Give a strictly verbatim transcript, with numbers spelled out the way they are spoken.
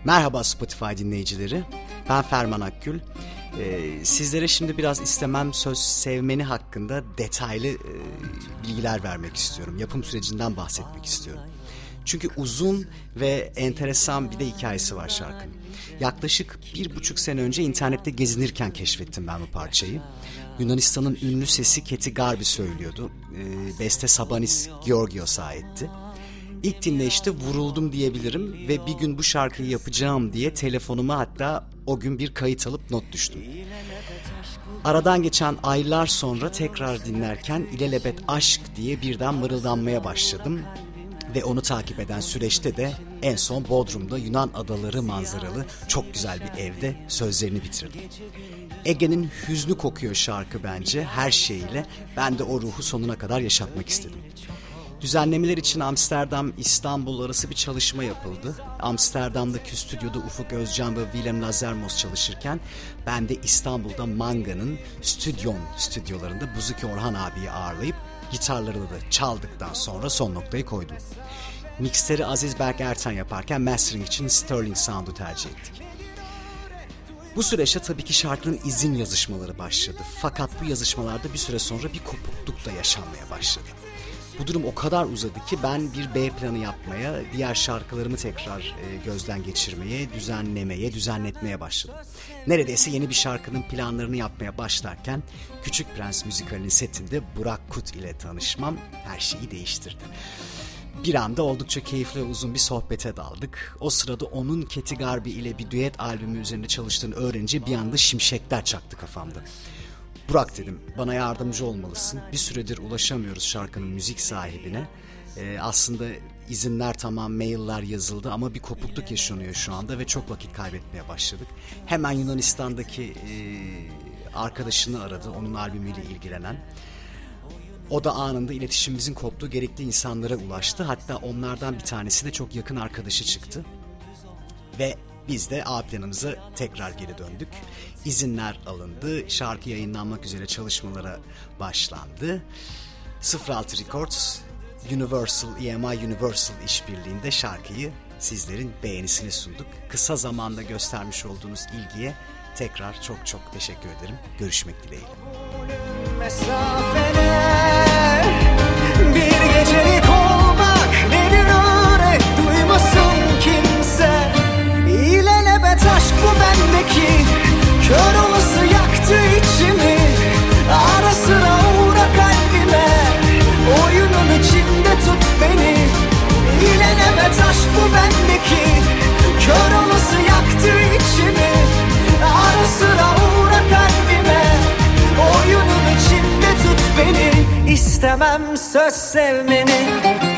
Merhaba Spotify dinleyicileri, ben Ferman Akgül. Ee, sizlere şimdi biraz istemem söz sevmeni hakkında detaylı e, bilgiler vermek istiyorum. Yapım sürecinden bahsetmek istiyorum. Çünkü uzun ve enteresan bir de hikayesi var şarkının. Yaklaşık bir buçuk sene önce internette gezinirken keşfettim ben bu parçayı. Yunanistan'ın ünlü sesi Keti Garbi söylüyordu. Ee, beste Sabanis Georgios'a aitti. İlk dinleyişte vuruldum diyebilirim ve bir gün bu şarkıyı yapacağım diye telefonuma hatta o gün bir kayıt alıp not düştüm. Aradan geçen aylar sonra tekrar dinlerken İlelebet Aşk diye birden mırıldanmaya başladım. Ve onu takip eden süreçte de en son Bodrum'da Yunan adaları manzaralı çok güzel bir evde sözlerini bitirdim. Ege'nin hüznü kokuyor şarkı bence her şeyiyle. Ben de o ruhu sonuna kadar yaşatmak istedim. Düzenlemeler için Amsterdam-İstanbul arası bir çalışma yapıldı. Amsterdam'daki stüdyoda Ufuk Özcan ve Willem Lazermos çalışırken ben de İstanbul'da Manga'nın Stüdyon stüdyolarında Buzuki Orhan abiyi ağırlayıp gitarları da çaldıktan sonra son noktayı koydum. Mixleri Aziz Berk Erten yaparken mastering için Sterling Sound'u tercih ettik. Bu süreçte tabii ki şarkının izin yazışmaları başladı. Fakat bu yazışmalarda bir süre sonra bir kopukluk da yaşanmaya başladı. Bu durum o kadar uzadı ki ben bir B planı yapmaya, diğer şarkılarımı tekrar e, gözden geçirmeye, düzenlemeye, düzenletmeye başladım. Neredeyse yeni bir şarkının planlarını yapmaya başlarken Küçük Prens müzikalinin setinde Burak Kut ile tanışmam her şeyi değiştirdi. Bir anda oldukça keyifli ve uzun bir sohbete daldık. O sırada onun Keti Garbi ile bir düet albümü üzerinde çalıştığını öğrenince bir anda şimşekler çaktı kafamda. Burak dedim, bana yardımcı olmalısın. Bir süredir ulaşamıyoruz şarkının müzik sahibine. Ee, aslında izinler tamam, mailler yazıldı ama bir kopukluk yaşanıyor şu anda ve çok vakit kaybetmeye başladık. Hemen Yunanistan'daki e, arkadaşını aradı, onun albümüyle ilgilenen. O da anında iletişimimizin koptuğu gerekli insanlara ulaştı. Hatta onlardan bir tanesi de çok yakın arkadaşı çıktı. Ve biz de A planımıza tekrar geri döndük. İzinler alındı, şarkı yayınlanmak üzere çalışmalara başlandı. sıfır altı Records, Universal, E M I Universal işbirliğinde şarkıyı sizlerin beğenisine sunduk. Kısa zamanda göstermiş olduğunuz ilgiye tekrar çok çok teşekkür ederim. Görüşmek dileğiyle. Bir gecelik olmak nedir öyle duymasın kimse. İlelebet aşk bu bendeki, kör olası yaktı içimi. Ara sıra uğra kalbime, oyunun içinde tut beni. İlelebet aşk bu bendeki, kör olası yaktı içimi. Ara sıra uğra kalbime, oyunun içinde tut beni. İstemem söz sevmeni.